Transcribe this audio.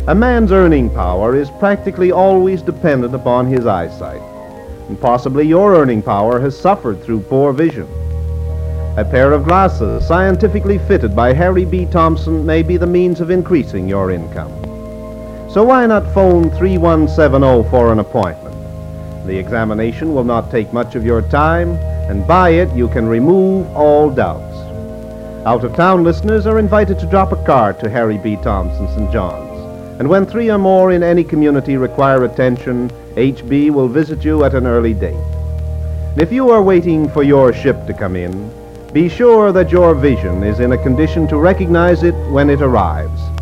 A man's earning power is practically always dependent upon his eyesight, and possibly your earning power has suffered through poor vision. A pair of glasses scientifically fitted by Harry B. Thompson may be the means of increasing your income. So why not phone 3170 for an appointment? The examination will not take much of your time, and by it you can remove all doubts. Out-of-town listeners are invited to drop a card to Harry B. Thompson, St. John's. And when 3 or more in any community require attention, HB will visit you at an early date. And if you are waiting for your ship to come in, be sure that your vision is in a condition to recognize it when it arrives.